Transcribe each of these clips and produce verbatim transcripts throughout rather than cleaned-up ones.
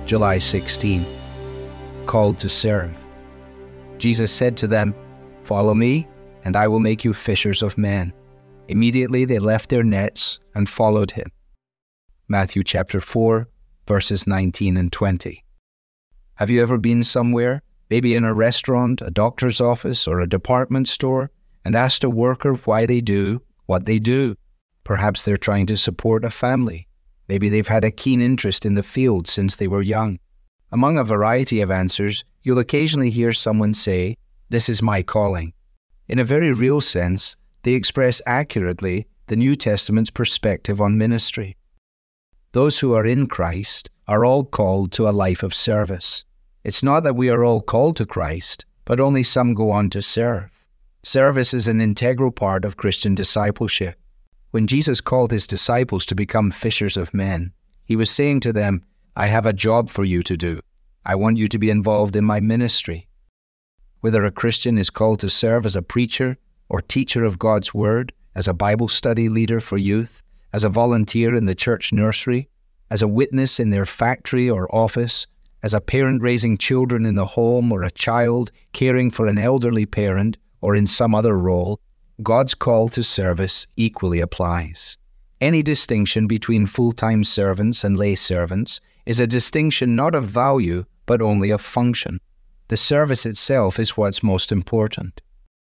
July sixteenth. Called to serve. Jesus said to them, "Follow me, and I will make you fishers of men." Immediately they left their nets and followed him. Matthew chapter four, verses nineteen and twenty. Have you ever been somewhere, maybe in a restaurant, a doctor's office, or a department store, and asked a worker why they do what they do? Perhaps they're trying to support a family. Maybe they've had a keen interest in the field since they were young. Among a variety of answers, you'll occasionally hear someone say, "This is my calling." In a very real sense, they express accurately the New Testament's perspective on ministry. Those who are in Christ are all called to a life of service. It's not that we are all called to Christ, but only some go on to serve. Service is an integral part of Christian discipleship. When Jesus called his disciples to become fishers of men, he was saying to them, "I have a job for you to do. I want you to be involved in my ministry." Whether a Christian is called to serve as a preacher or teacher of God's Word, as a Bible study leader for youth, as a volunteer in the church nursery, as a witness in their factory or office, as a parent raising children in the home, or a child caring for an elderly parent, or in some other role, God's call to service equally applies. Any distinction between full-time servants and lay servants is a distinction not of value, but only of function. The service itself is what's most important.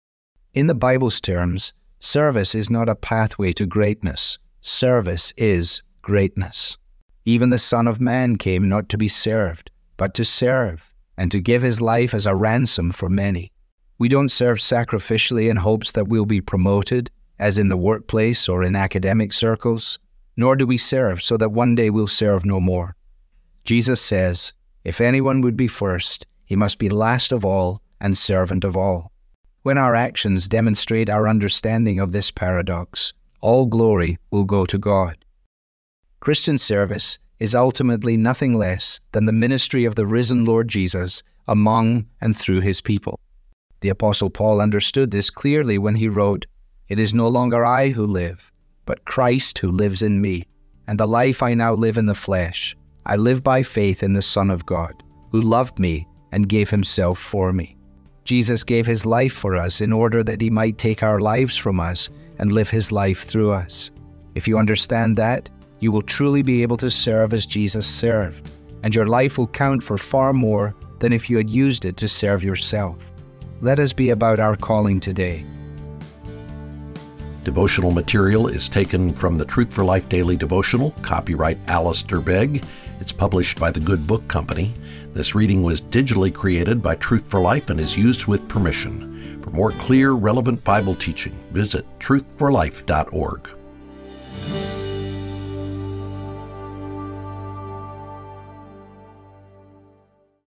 In the Bible's terms, service is not a pathway to greatness. Service is greatness. Even the Son of Man came not to be served, but to serve, and to give his life as a ransom for many. We don't serve sacrificially in hopes that we'll be promoted, as in the workplace or in academic circles, nor do we serve so that one day we'll serve no more. Jesus says, if anyone would be first, he must be last of all and servant of all. When our actions demonstrate our understanding of this paradox, all glory will go to God. Christian service is ultimately nothing less than the ministry of the risen Lord Jesus among and through his people. The Apostle Paul understood this clearly when he wrote, "It is no longer I who live, but Christ who lives in me. And the life I now live in the flesh, I live by faith in the Son of God, who loved me and gave himself for me." Jesus gave his life for us in order that he might take our lives from us and live his life through us. If you understand that, you will truly be able to serve as Jesus served, and your life will count for far more than if you had used it to serve yourself. Let us be about our calling today. Devotional material is taken from the Truth for Life Daily Devotional, copyright Alistair Begg. It's published by the Good Book Company. This reading was digitally created by Truth for Life and is used with permission. For more clear, relevant Bible teaching, visit truth for life dot org.